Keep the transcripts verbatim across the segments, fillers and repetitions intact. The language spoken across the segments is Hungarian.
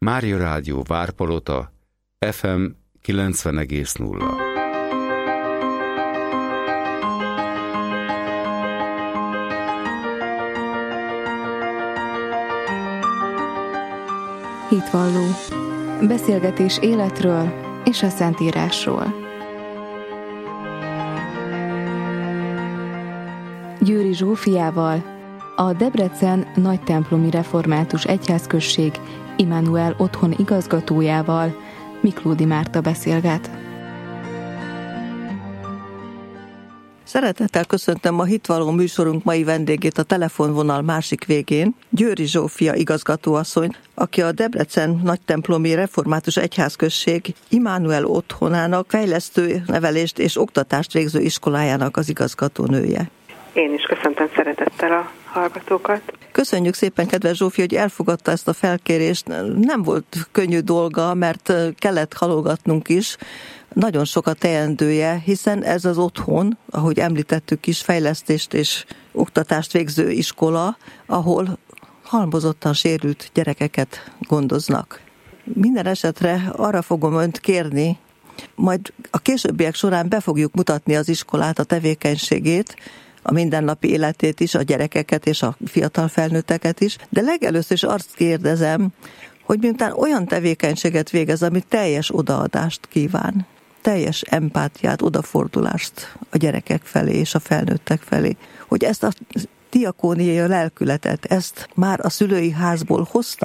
Mária Rádió Várpalota, ef em kilencven egész nulla. Hitvalló. Beszélgetés életről és a Szentírásról. Győri Zsófiával, a Debrecen Nagytemplomi Református Egyházközség Immanuel Otthon igazgatójával Miklódi Márta beszélget. Szeretettel köszöntöm a Hitvalló műsorunk mai vendégét a telefonvonal másik végén, Győri Zsófia igazgatóasszony, aki a Debrecen Nagytemplomi Református Egyházközség Immanuel Otthonának fejlesztő nevelést és oktatást végző iskolájának az igazgatónője. Én is köszöntöm szeretettel a hallgatókat. Köszönjük szépen, kedves Zsófi, hogy elfogadta ezt a felkérést. Nem volt könnyű dolga, mert kellett halogatnunk is. Nagyon sok a teendője, hiszen ez az otthon, ahogy említettük is, fejlesztést és oktatást végző iskola, ahol halmozottan sérült gyerekeket gondoznak. Minden esetre arra fogom önt kérni, majd a későbbiek során be fogjuk mutatni az iskolát, a tevékenységét, a mindennapi életét is, a gyerekeket és a fiatal felnőtteket is, de legelőször is azt kérdezem, hogy miután olyan tevékenységet végez, ami teljes odaadást kíván, teljes empátiát, odafordulást a gyerekek felé és a felnőttek felé, hogy ezt a diakóniai lelkületet, ezt már a szülői házból hozta?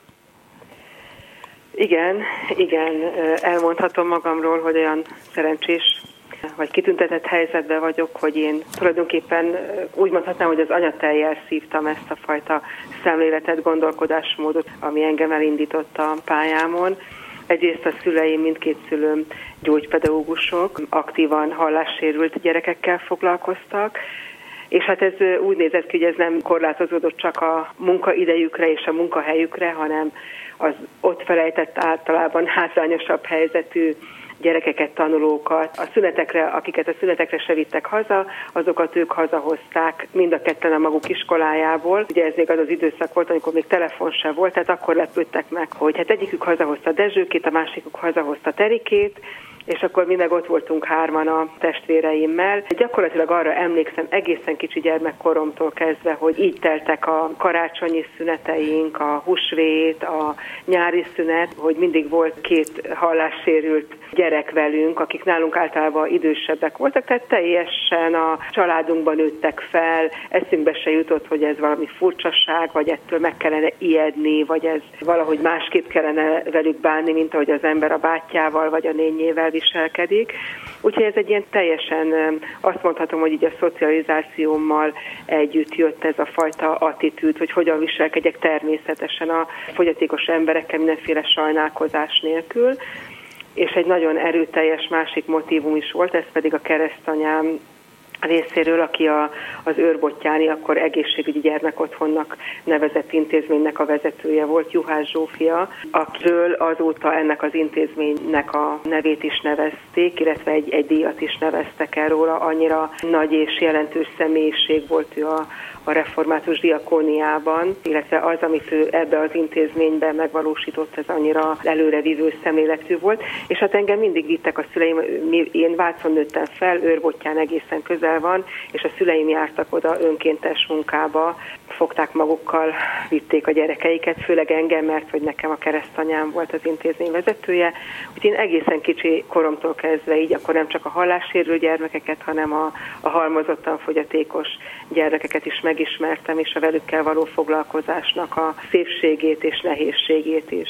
Igen, igen, elmondhatom magamról, hogy olyan szerencsés vagy kitüntetett helyzetben vagyok, hogy én tulajdonképpen úgy mondhatnám, hogy az anyateljel szívtam ezt a fajta szemléletet, gondolkodásmódot, ami engem elindított a pályámon. Egyrészt a szüleim, mindkét szülőm gyógypedagógusok, aktívan hallássérült gyerekekkel foglalkoztak, és hát ez úgy nézett ki, hogy ez nem korlátozódott csak a munkaidejükre és a munkahelyükre, hanem az ott felejtett általában hátrányosabb helyzetű gyerekeket, tanulókat, a szünetekre, akiket a szünetekre se vittek haza, azokat ők hazahozták mind a ketten a maguk iskolájából. Ugye ez még az az időszak volt, amikor még telefon se volt, tehát akkor lepődtek meg, hogy hát egyikük hazahozta Dezsőkét, a másikuk hazahozta Terikét, és akkor mi meg ott voltunk hárman a testvéreimmel. Gyakorlatilag arra emlékszem egészen kicsi gyermekkoromtól kezdve, hogy így teltek a karácsonyi szüneteink, a húsvét, a nyári szünet, hogy mindig volt két hallássérült gyerek velünk, akik nálunk általában idősebbek voltak, tehát teljesen a családunkban nőttek fel, eszünkbe se jutott, hogy ez valami furcsaság, vagy ettől meg kellene ijedni, vagy ez valahogy másképp kellene velük bánni, mint ahogy az ember a bátyjával, vagy a nényével viselkedik. Úgyhogy ez egy ilyen teljesen, azt mondhatom, hogy így a szocializációmmal együtt jött ez a fajta attitűd, hogy hogyan viselkedjek természetesen a fogyatékos emberekkel mindenféle sajnálkozás nélkül. És egy nagyon erőteljes másik motívum is volt, ez pedig a keresztanyám részéről, aki a, az Őrbottyáni, akkor egészségügyi gyermekotthonnak nevezett intézménynek a vezetője volt, Juhász Zsófia, akiről azóta ennek az intézménynek a nevét is nevezték, illetve egy, egy díjat is neveztek el róla, annyira nagy és jelentős személyiség volt ő a, a református diakóniában, illetve az, amit ő ebbe az intézményben megvalósított, ez annyira előrevívő szemléletű volt, és hát engem mindig vittek a szüleim, én Vácon nőttem fel, Őrbottyán egészen közel van, és a szüleim jártak oda önkéntes munkába, fogták magukkal, vitték a gyerekeiket, főleg engem, mert hogy nekem a keresztanyám volt az intézmény vezetője. Úgyhogy én egészen kicsi koromtól kezdve így akkor nem csak a hallássérült gyermekeket, hanem a, a halmozottan fogyatékos gyermekeket is megismertem, és a velükkel való foglalkozásnak a szépségét és nehézségét is.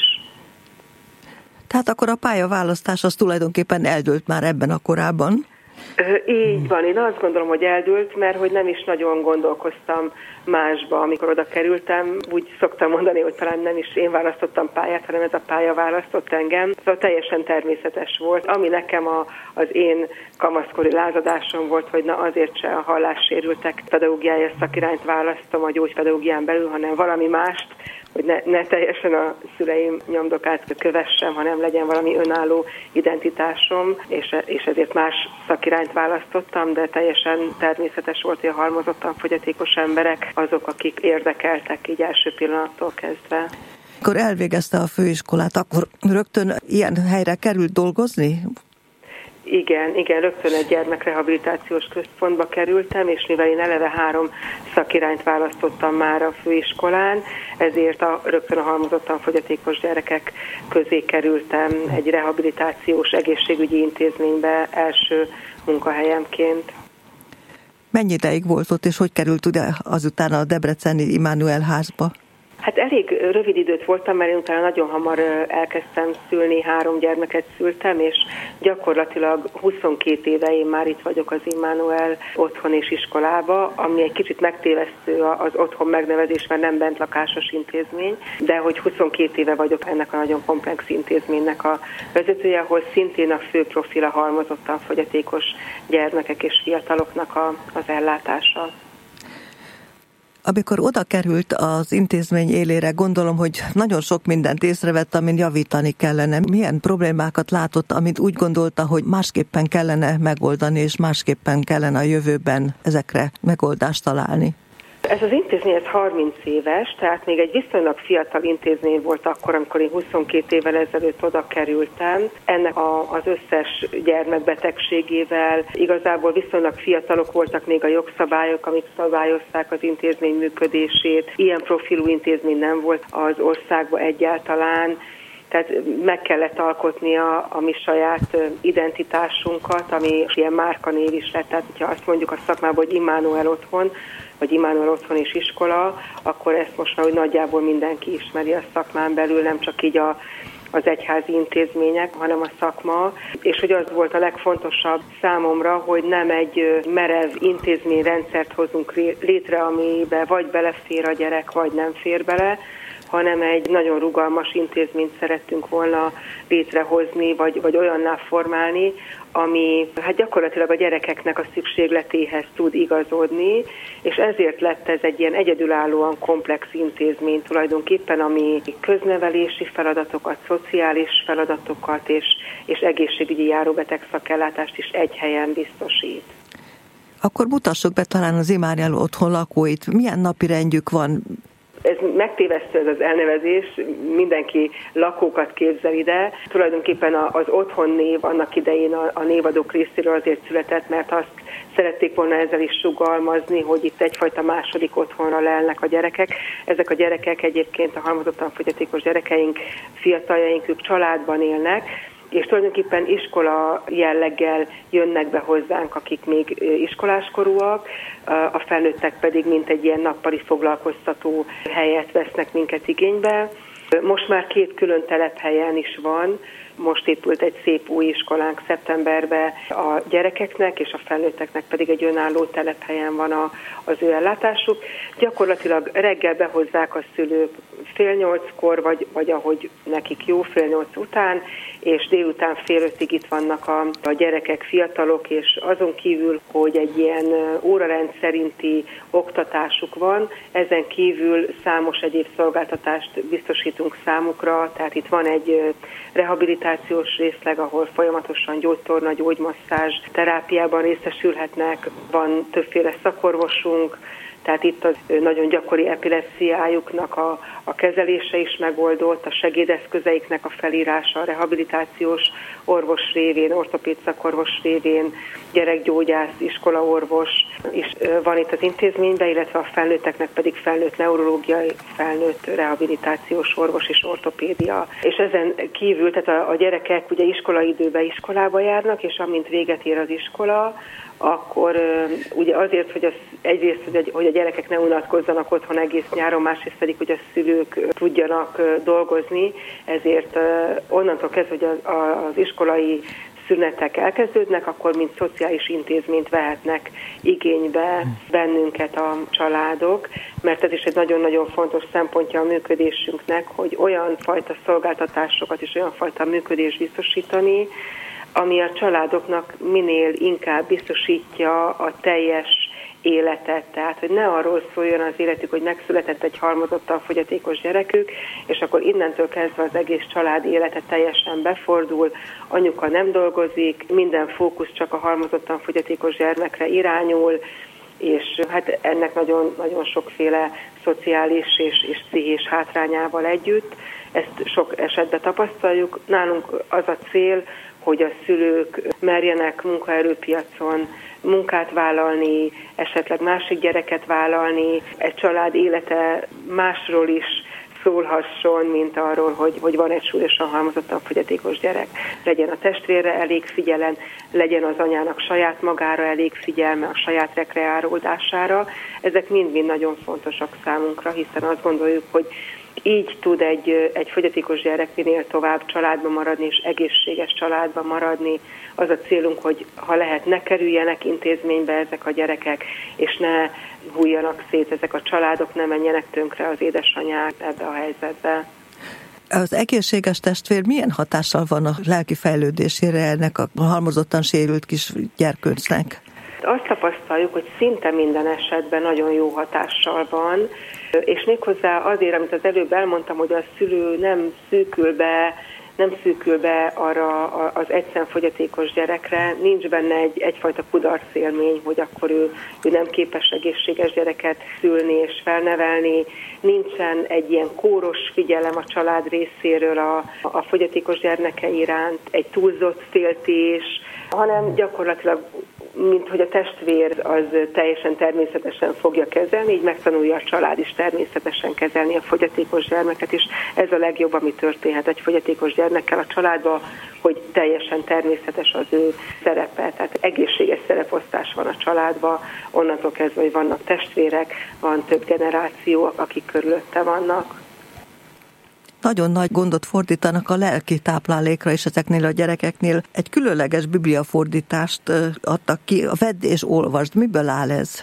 Tehát akkor a pályaválasztás az tulajdonképpen eldőlt már ebben a korában? Így van, én azt gondolom, hogy eldőlt, mert hogy nem is nagyon gondolkoztam másba, amikor oda kerültem. Úgy szoktam mondani, hogy talán nem is én választottam pályát, hanem ez a pálya választott engem. Szóval teljesen természetes volt. Ami nekem a, az én kamaszkori lázadásom volt, hogy na azért se a hallássérültek pedagógiája szakirányt választom a gyógypedagógián belül, hanem valami mást, hogy ne, ne teljesen a szüleim nyomdokát kövessem, hanem legyen valami önálló identitásom, és, és ezért más szakirányt választottam, de teljesen természetes volt, hogy a halmozottan fogyatékos emberek azok, akik érdekeltek így első pillanattól kezdve. Akkor elvégezte a főiskolát, akkor rögtön ilyen helyre került dolgozni? Igen, igen, rögtön egy gyermekrehabilitációs központba kerültem, és mivel én eleve három szakirányt választottam már a főiskolán, ezért a, rögtön a halmozottan fogyatékos gyerekek közé kerültem egy rehabilitációs egészségügyi intézménybe első munkahelyemként. Mennyi ideig volt ott, és hogy került ugye azután a debreceni Immanuel házba? Hát elég rövid időt voltam, mert én utána nagyon hamar elkezdtem szülni, három gyermeket szültem, és gyakorlatilag huszonkét éve én már itt vagyok az Immanuel otthon és iskolába, ami egy kicsit megtévesztő az otthon megnevezés, mert nem bentlakásos intézmény, de hogy huszonkét éve vagyok ennek a nagyon komplex intézménynek a vezetője, ahol szintén a fő profil a halmozottan fogyatékos gyermekek és fiataloknak a, az ellátása. Amikor oda került az intézmény élére, gondolom, hogy nagyon sok mindent észrevett, amin javítani kellene. Milyen problémákat látott, amit úgy gondolta, hogy másképpen kellene megoldani, és másképpen kellene a jövőben ezekre megoldást találni? Ez az intézmény ez harminc éves, tehát még egy viszonylag fiatal intézmény volt akkor, amikor én huszonkét évvel ezelőtt oda kerültem. Ennek a, az összes gyermekbetegségével igazából viszonylag fiatalok voltak még a jogszabályok, amik szabályozták az intézmény működését. Ilyen profilú intézmény nem volt az országban egyáltalán. Tehát meg kellett alkotni a, a mi saját identitásunkat, ami ilyen márkanév is lett. Tehát, hogyha azt mondjuk a szakmában, hogy Immanuel otthon, vagy Immanuel otthon és iskola, akkor ezt most már nagyjából mindenki ismeri a szakmán belül, nem csak így a, az egyházi intézmények, hanem a szakma. És hogy az volt a legfontosabb számomra, hogy nem egy merev intézményrendszert hozunk létre, amibe vagy belefér a gyerek, vagy nem fér bele, hanem egy nagyon rugalmas intézményt szerettünk volna létrehozni, vagy, vagy olyanná formálni, ami hát gyakorlatilag a gyerekeknek a szükségletéhez tud igazodni, és ezért lett ez egy ilyen egyedülállóan komplex intézmény tulajdonképpen, ami köznevelési feladatokat, szociális feladatokat és, és egészségügyi járóbeteg szakellátást is egy helyen biztosít. Akkor mutassuk be talán az Immanuel otthon lakóit. Milyen napirendjük van? Ez megtévesztő ez az elnevezés, mindenki lakókat képzel ide. Tulajdonképpen az otthon név annak idején a, a névadók részéről azért született, mert azt szerették volna ezzel is sugalmazni, hogy itt egyfajta második otthonra lelnek a gyerekek. Ezek a gyerekek egyébként a halmozottan fogyatékos gyerekeink, fiataljaink, ők családban élnek, és tulajdonképpen iskola jelleggel jönnek be hozzánk, akik még iskoláskorúak, a felnőttek pedig mint egy ilyen nappali foglalkoztató helyet vesznek minket igénybe. Most már két külön telephelyen is van, most épült egy szép új iskolánk szeptemberben a gyerekeknek, és a felnőtteknek pedig egy önálló telephelyen van a, az ő ellátásuk. Gyakorlatilag reggel behozzák a szülők fél nyolckor, vagy, vagy ahogy nekik jó, fél nyolc után, és délután fél ötig itt vannak a, a gyerekek, fiatalok, és azon kívül, hogy egy ilyen órarend szerinti oktatásuk van, ezen kívül számos egyéb szolgáltatást biztosítunk számukra, tehát itt van egy rehabilitációs részleg, ahol folyamatosan gyógytorna, gyógymasszázs terápiában részesülhetnek, van többféle szakorvosunk, tehát itt az nagyon gyakori epilepsziájuknak a, a kezelése is megoldott, a segédeszközeiknek a felírása, a rehabilitációs orvos révén, ortopéd szakorvos révén, gyerekgyógyász, iskolaorvos is van itt az intézményben, illetve a felnőtteknek pedig felnőtt neurológiai, felnőtt rehabilitációs orvos és ortopédia. És ezen kívül, tehát a, a gyerekek ugye iskolaidőben iskolába járnak, és amint véget ér az iskola, akkor ugye azért, hogy az, egyrészt, hogy a, hogy a gyerekek ne unatkozzanak otthon egész nyáron, másrészt pedig, hogy a szülők tudjanak dolgozni, ezért onnantól kezdve, hogy az, az iskolai szünetek elkezdődnek, akkor mint szociális intézményt vehetnek igénybe bennünket a családok, mert ez is egy nagyon-nagyon fontos szempontja a működésünknek, hogy olyan fajta szolgáltatásokat és olyan fajta működést biztosítani, ami a családoknak minél inkább biztosítja a teljes életet. Tehát, hogy ne arról szóljon az életük, hogy megszületett egy halmozottan fogyatékos gyerekük, és akkor innentől kezdve az egész család élete teljesen befordul, anyuka nem dolgozik, minden fókusz csak a halmozottan fogyatékos gyermekre irányul, és hát ennek nagyon, nagyon sokféle szociális és, és pszichés hátrányával együtt. Ezt sok esetben tapasztaljuk. Nálunk az a cél, hogy a szülők merjenek munkaerőpiacon munkát vállalni, esetleg másik gyereket vállalni, egy család élete másról is szólhasson, mint arról, hogy, hogy van egy súlyosan halmozottan fogyatékos gyerek. Legyen a testvérre elég figyelem, legyen az anyának saját magára elég figyelme, a saját rekreálódására. Ezek mind-mind nagyon fontosak számunkra, hiszen azt gondoljuk, hogy így tud egy, egy fogyatékos gyerek minél tovább családban maradni, és egészséges családban maradni. Az a célunk, hogy ha lehet, ne kerüljenek intézménybe ezek a gyerekek, és ne hújjanak szét ezek a családok, ne menjenek tönkre az édesanyák ebbe a helyzetbe. Az egészséges testvér milyen hatással van a lelki fejlődésére ennek a halmozottan sérült kis gyerkőcnek? Azt tapasztaljuk, hogy szinte minden esetben nagyon jó hatással van, és méghozzá azért, amit az előbb elmondtam, hogy a szülő nem szűkül be, nem szűkül be arra az egyszerűen fogyatékos gyerekre, nincs benne egy, egyfajta kudarcélmény, hogy akkor ő, ő nem képes egészséges gyereket szülni és felnevelni, nincsen egy ilyen kóros figyelem a család részéről a, a fogyatékos gyermeke iránt, egy túlzott féltés, hanem gyakorlatilag mint hogy a testvér az teljesen természetesen fogja kezelni, így megtanulja a család is természetesen kezelni a fogyatékos gyermeket, és ez a legjobb, ami történhet egy fogyatékos gyermekkel a családban, hogy teljesen természetes az ő szerepe, tehát egészséges szereposztás van a családban, onnantól kezdve, hogy vannak testvérek, van több generáció, akik körülötte vannak. Nagyon nagy gondot fordítanak a lelki táplálékra is ezeknél a gyerekeknél. Egy különleges bibliafordítást adtak ki, a Vedd és olvasd. Miből áll ez?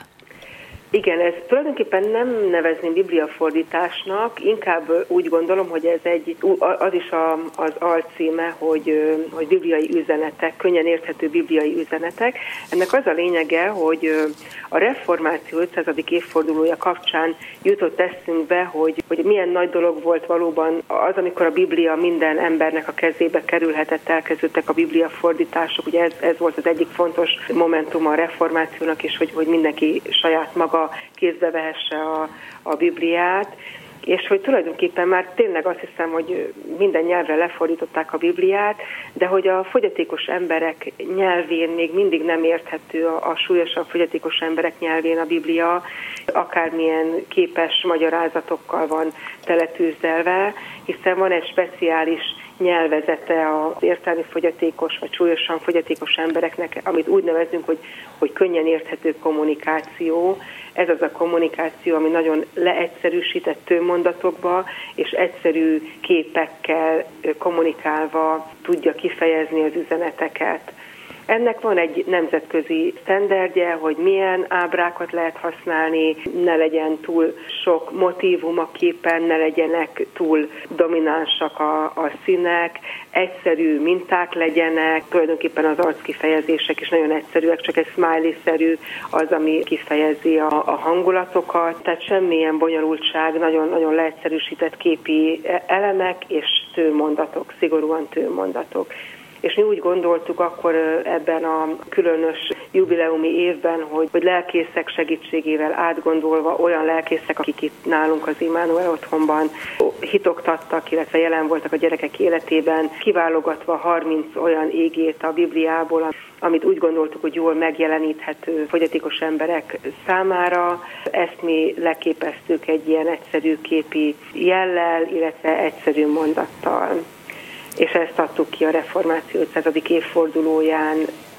Igen, ez tulajdonképpen nem nevezném bibliafordításnak, inkább úgy gondolom, hogy ez egy, az is a, az alcíme, hogy, hogy bibliai üzenetek, könnyen érthető bibliai üzenetek. Ennek az a lényege, hogy a reformáció ötszázadik évfordulója kapcsán jutott eszünkbe, hogy, hogy milyen nagy dolog volt valóban az, amikor a Biblia minden embernek a kezébe kerülhetett, elkezdődtek a bibliafordítások. Ugye ez, ez volt az egyik fontos momentum a reformációnak is, hogy, hogy mindenki saját maga kézbe vehesse a, a Bibliát, és hogy tulajdonképpen már tényleg azt hiszem, hogy minden nyelvre lefordították a Bibliát, de hogy a fogyatékos emberek nyelvén még mindig nem érthető, a, a súlyosan fogyatékos emberek nyelvén a Biblia, akármilyen képes magyarázatokkal van teletűzdelve, hiszen van egy speciális nyelvezete az értelmi fogyatékos vagy súlyosan fogyatékos embereknek, amit úgy nevezünk, hogy, hogy könnyen érthető kommunikáció. Ez az a kommunikáció, ami nagyon leegyszerűsített tőmondatokba és egyszerű képekkel kommunikálva tudja kifejezni az üzeneteket. Ennek van egy nemzetközi sztenderdje, hogy milyen ábrákat lehet használni, ne legyen túl sok motívum a képen, ne legyenek túl dominánsak a, a színek, egyszerű minták legyenek, tulajdonképpen az arckifejezések is nagyon egyszerűek, csak egy smiley-szerű az, ami kifejezi a, a hangulatokat, tehát semmilyen bonyolultság, nagyon-nagyon leegyszerűsített képi elemek és tőmondatok, szigorúan tőmondatok. És mi úgy gondoltuk akkor ebben a különös jubileumi évben, hogy, hogy lelkészek segítségével átgondolva olyan lelkészek, akik itt nálunk az Immanuel otthonban hitoktattak, illetve jelen voltak a gyerekek életében, kiválogatva harminc olyan igét a Bibliából, amit úgy gondoltuk, hogy jól megjeleníthető fogyatékos emberek számára. Ezt mi leképeztük egy ilyen egyszerű képi jellel, illetve egyszerű mondattal. És ezt adtuk ki a reformáció ötszázadik évfordulóján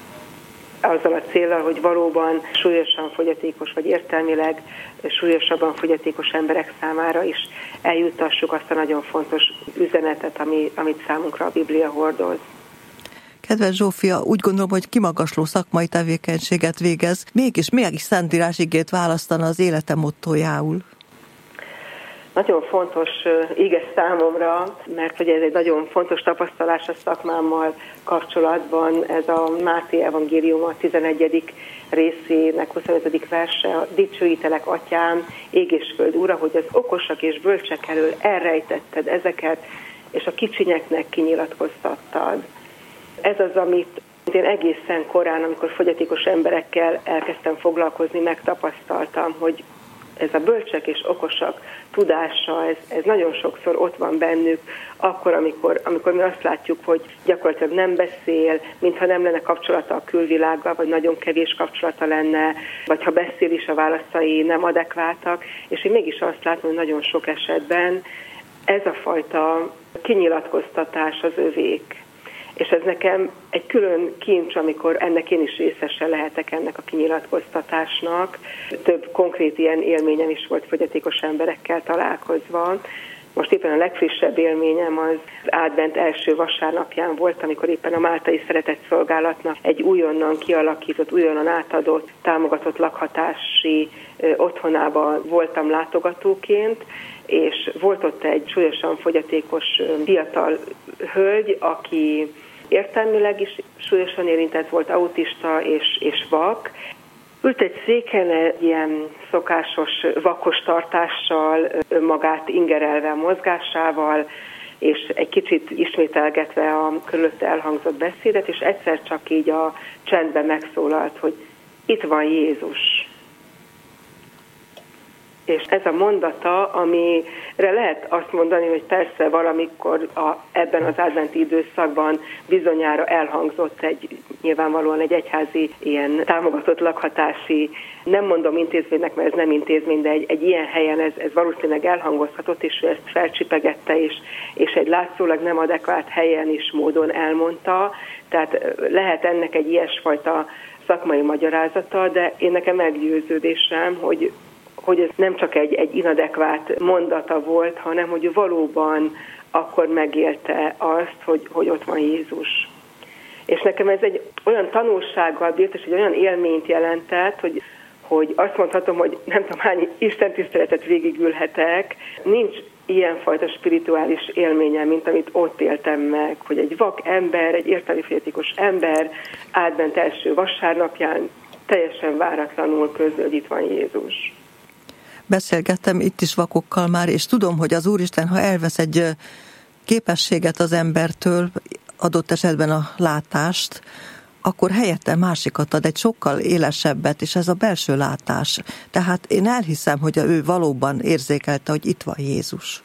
azzal a céllal, hogy valóban súlyosan fogyatékos vagy értelmileg súlyosabban fogyatékos emberek számára is eljuttassuk azt a nagyon fontos üzenetet, ami, amit számunkra a Biblia hordoz. Kedves Zsófia, úgy gondolom, hogy kimagasló szakmai tevékenységet végez, mégis mégis Szentírás igét választana az élete mottójául. Nagyon fontos ige számomra, mert hogy ez egy nagyon fontos tapasztalás a szakmámmal kapcsolatban. Ez a Máté evangélium a tizenegyedik részének huszonötödik verse. Dicsőítelek, Atyám, ég és föld Ura, hogy az okosak és bölcsek elől elrejtetted ezeket, és a kicsinyeknek kinyilatkoztattad. Ez az, amit én egészen korán, amikor fogyatékos emberekkel elkezdtem foglalkozni, megtapasztaltam, hogy ez a bölcsek és okosak tudása, ez, ez nagyon sokszor ott van bennük, akkor, amikor, amikor mi azt látjuk, hogy gyakorlatilag nem beszél, mintha nem lenne kapcsolata a külvilággal, vagy nagyon kevés kapcsolata lenne, vagy ha beszél is, a válaszai nem adekváltak, és én mégis azt látom, hogy nagyon sok esetben ez a fajta kinyilatkoztatás az övék. És ez nekem egy külön kincs, amikor ennek én is részese lehetek, ennek a kinyilatkoztatásnak. Több konkrét ilyen élményem is volt fogyatékos emberekkel találkozva. Most éppen a legfrissebb élményem az advent első vasárnapján volt, amikor éppen a Máltai Szeretetszolgálatnak egy újonnan kialakított, újonnan átadott, támogatott lakhatási otthonába voltam látogatóként, és volt ott egy súlyosan fogyatékos fiatal hölgy, aki értelmileg is súlyosan érintett volt, autista és, és vak. Ült egy széken egy ilyen szokásos vakos tartással, önmagát ingerelve a mozgásával, és egy kicsit ismételgetve a körülötte elhangzott beszédet, és egyszer csak így a csendben megszólalt, hogy itt van Jézus. És ez a mondata, amire lehet azt mondani, hogy persze valamikor a, ebben az adventi időszakban bizonyára elhangzott egy, nyilvánvalóan egy egyházi ilyen támogatott lakhatási, nem mondom intézménynek, mert ez nem intézmény, de egy, egy ilyen helyen ez, ez valószínűleg elhangozhatott, és ő ezt felcsipegette, és, és egy látszólag nem adekvát helyen is módon elmondta. Tehát lehet ennek egy ilyesfajta szakmai magyarázata, de én nekem meggyőződésem, hogy hogy ez nem csak egy, egy inadekvát mondata volt, hanem hogy valóban akkor megélte azt, hogy, hogy ott van Jézus. És nekem ez egy olyan tanulsággal bírt, és egy olyan élményt jelentett, hogy, hogy azt mondhatom, hogy nem tudom hány istentiszteletet végigülhetek, nincs ilyenfajta spirituális élményem, mint amit ott éltem meg, hogy egy vak ember, egy értelmi fogyatékos ember advent első vasárnapján teljesen váratlanul közöl, hogy itt van Jézus. Beszélgettem itt is vakokkal már, és tudom, hogy az Úristen, ha elvesz egy képességet az embertől, adott esetben a látást, akkor helyette másikat ad, egy sokkal élesebbet, és ez a belső látás. Tehát én elhiszem, hogy ő valóban érzékelte, hogy itt van Jézus.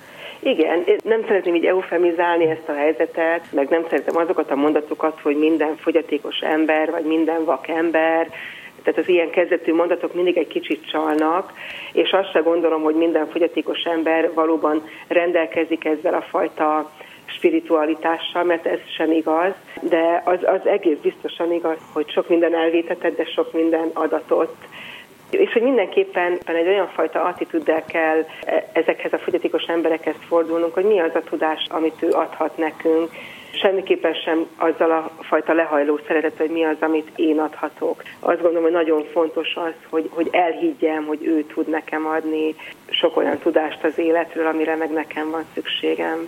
Igen, nem szeretném így eufemizálni ezt a helyzetet, meg nem szeretem azokat a mondatokat, hogy minden fogyatékos ember, vagy minden vak ember, tehát az ilyen kezdetű mondatok mindig egy kicsit csalnak, és azt se gondolom, hogy minden fogyatékos ember valóban rendelkezik ezzel a fajta spiritualitással, mert ez sem igaz, de az, az egész biztosan igaz, hogy sok minden elvétetett, de sok minden adatott. És hogy mindenképpen egy olyan fajta attitűddel kell ezekhez a fogyatékos emberekhez fordulnunk, hogy mi az a tudás, amit ő adhat nekünk, semmiképpen sem azzal a fajta lehajló szeretet, hogy mi az, amit én adhatok. Azt gondolom, hogy nagyon fontos az, hogy, hogy elhiggyem, hogy ő tud nekem adni sok olyan tudást az életről, amire meg nekem van szükségem.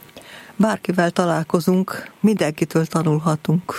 Bárkivel találkozunk, mindenkitől tanulhatunk.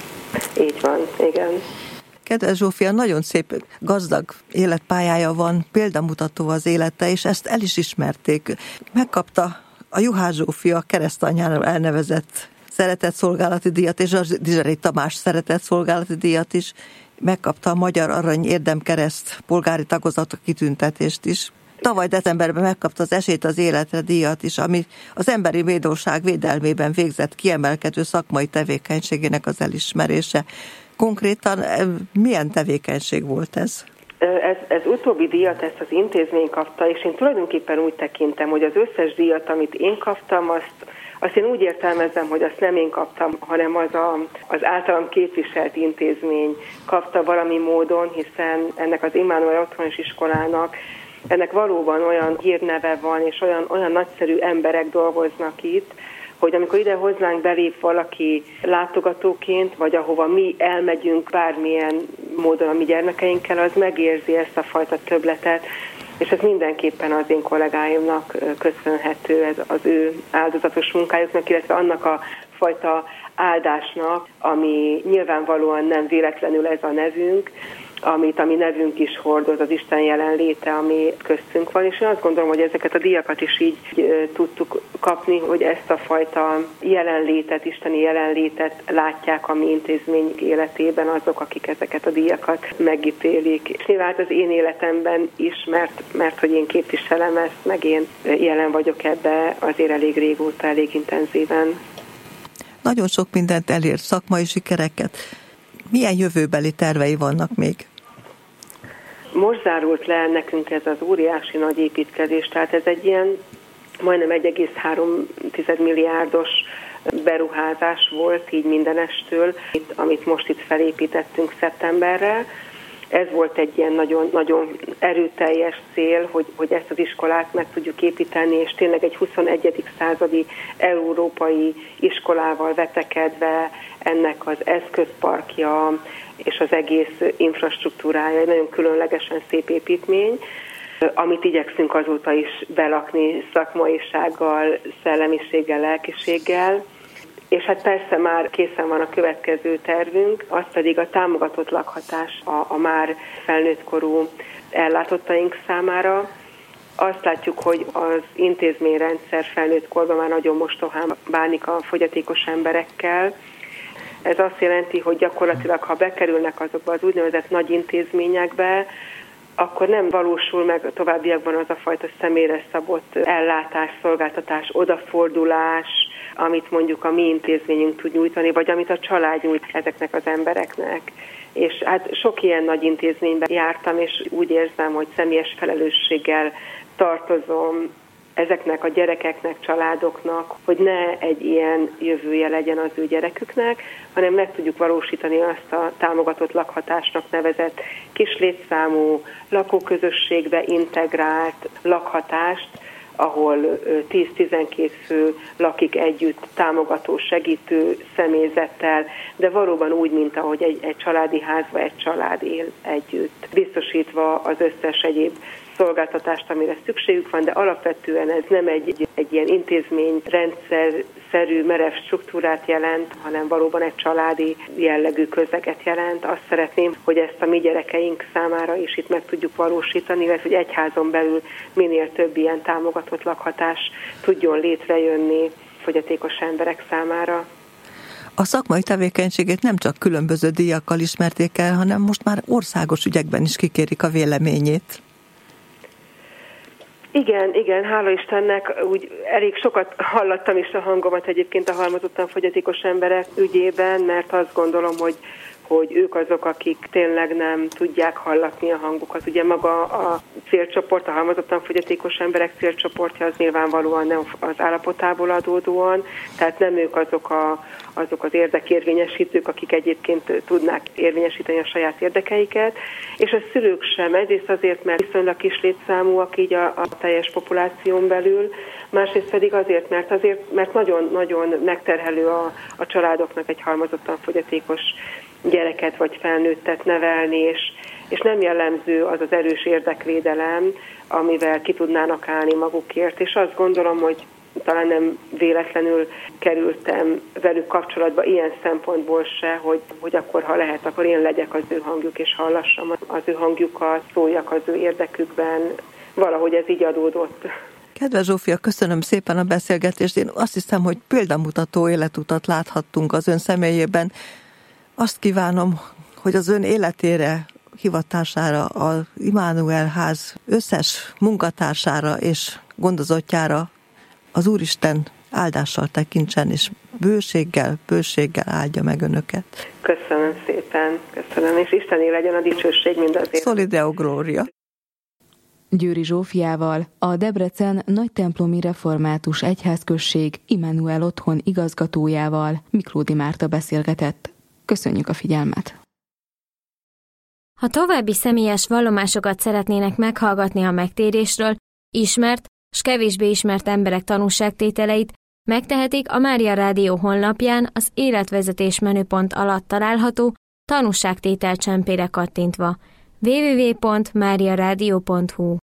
Így van, igen. Kedves Zsófia, nagyon szép, gazdag életpályája van, példamutató az élete, és ezt el is ismerték. Megkapta a Juhász Zsófia keresztanyjára elnevezett szeretetszolgálati díjat, és a Dizseri Tamás szeretetszolgálati díjat is. Megkapta a Magyar Arany Érdemkereszt polgári tagozata kitüntetést is. Tavaly decemberben megkapta az Esélyt az életre díjat is, ami az emberi méltóság védelmében végzett kiemelkedő szakmai tevékenységének az elismerése. Konkrétan milyen tevékenység volt ez? Ez, ez utóbbi díjat ezt az intézmény kapta, és én tulajdonképpen úgy tekintem, hogy az összes díjat, amit én kaptam, azt, azt én úgy értelmezem, hogy azt nem én kaptam, hanem az a, az általam képviselt intézmény kapta valami módon, hiszen ennek az Immanuel Otthonos Iskolának ennek valóban olyan hírneve van, és olyan, olyan nagyszerű emberek dolgoznak itt, hogy amikor ide hozzánk belép valaki látogatóként, vagy ahova mi elmegyünk bármilyen módon a mi gyermekeinkkel, az megérzi ezt a fajta többletet, és ez mindenképpen az én kollégáimnak köszönhető, ez az ő áldozatos munkájuknak, illetve annak a fajta áldásnak, ami nyilvánvalóan nem véletlenül ez a nevünk, amit a mi nevünk is hordoz, az Isten jelenléte, ami köztünk van, és én azt gondolom, hogy ezeket a díjakat is így tudtuk kapni, hogy ezt a fajta jelenlétet, isteni jelenlétet látják a mi intézményünk életében azok, akik ezeket a díjakat megítélik. És nyilván az én életemben is, mert, mert hogy én képviselem ezt, meg én jelen vagyok ebbe azért elég régóta, elég intenzíven. Nagyon sok mindent elért, szakmai sikereket. Milyen jövőbeli tervei vannak még? Most zárult le nekünk ez az óriási nagy építkezés, tehát ez egy ilyen majdnem egy egész három milliárdos beruházás volt így mindenestől, amit most itt felépítettünk szeptemberre. Ez volt egy ilyen nagyon, nagyon erőteljes cél, hogy, hogy ezt az iskolát meg tudjuk építeni, és tényleg egy huszonegyedik századi európai iskolával vetekedve ennek az eszközparkja és az egész infrastruktúrája egy nagyon különlegesen szép építmény, amit igyekszünk azóta is belakni szakmaisággal, szellemiséggel, lelkiséggel. És hát persze már készen van a következő tervünk, az pedig a támogatott lakhatás a, a már felnőttkorú ellátottaink számára. Azt látjuk, hogy az intézményrendszer felnőtt korban már nagyon mostohán bánik a fogyatékos emberekkel. Ez azt jelenti, hogy gyakorlatilag, ha bekerülnek azokba az úgynevezett nagy intézményekbe, akkor nem valósul meg a továbbiakban az a fajta személyre szabott ellátás, szolgáltatás, odafordulás, amit mondjuk a mi intézményünk tud nyújtani, vagy amit a család nyújt ezeknek az embereknek. És hát sok ilyen nagy intézményben jártam, és úgy érzem, hogy személyes felelősséggel tartozom ezeknek a gyerekeknek, családoknak, hogy ne egy ilyen jövője legyen az ő gyereküknek, hanem meg tudjuk valósítani azt a támogatott lakhatásnak nevezett kis létszámú lakóközösségbe integrált lakhatást, ahol tíz-tizenkét fő lakik együtt támogató, segítő személyzettel, de valóban úgy, mint ahogy egy, egy családi házba egy család él együtt, biztosítva az összes egyéb szolgáltatást, amire szükségük van, de alapvetően ez nem egy, egy ilyen intézményrendszerszerű, merev struktúrát jelent, hanem valóban egy családi jellegű közeget jelent. Azt szeretném, hogy ezt a mi gyerekeink számára is itt meg tudjuk valósítani, illetve hogy egyházon belül minél több ilyen támogatott lakhatás tudjon létrejönni fogyatékos emberek számára. A szakmai tevékenységét nem csak különböző díjakkal ismerték el, hanem most már országos ügyekben is kikérik a véleményét. Igen, igen, hála Istennek, úgy elég sokat hallattam is a hangomat egyébként a halmozottan fogyatékos emberek ügyében, mert azt gondolom, hogy, hogy ők azok, akik tényleg nem tudják hallatni a hangukat. Ugye maga a célcsoport, a halmozottan fogyatékos emberek célcsoportja az nyilvánvalóan nem az állapotából adódóan, tehát nem ők azok, a, azok az érdekérvényesítők, akik egyébként tudnák érvényesíteni a saját érdekeiket, és a szülők sem, egyrészt azért, mert viszonylag kis létszámúak így a, a teljes populáción belül, másrészt pedig azért, mert azért, mert nagyon-nagyon megterhelő a, a családoknak egy halmozottan fogyatékos gyereket vagy felnőttet nevelni, és, és nem jellemző az az erős érdekvédelem, amivel ki tudnának állni magukért, és azt gondolom, hogy talán nem véletlenül kerültem velük kapcsolatba ilyen szempontból se, hogy, hogy akkor, ha lehet, akkor én legyek az ő hangjuk, és hallassam az ő hangjukat, szóljak az ő érdekükben. Valahogy ez így adódott. Kedves Zsófia, köszönöm szépen a beszélgetést. Én azt hiszem, hogy példamutató életutat láthattunk az ön személyében. Azt kívánom, hogy az ön életére, hivatására, az Immanuel ház összes munkatársára és gondozottjára az Úristen áldással tekintsen, és bőséggel, bőséggel áldja meg önöket. Köszönöm szépen, köszönöm, és Istené legyen a dicsőség mindazért. Soli Deo Gloria. Győri Zsófiával, a Debrecen Nagytemplomi Református Egyházközség Immanuel Otthon igazgatójával Miklódi Márta beszélgetett. Köszönjük a figyelmet! Ha további személyes vallomásokat szeretnének meghallgatni a megtérésről, ismert s kevésbé ismert emberek tanúságtételeit, megtehetik a Mária Rádió honlapján az életvezetés menüpont alatt található tanúságtétel csempére kattintva. double-u double-u double-u pont mária rádió pont hu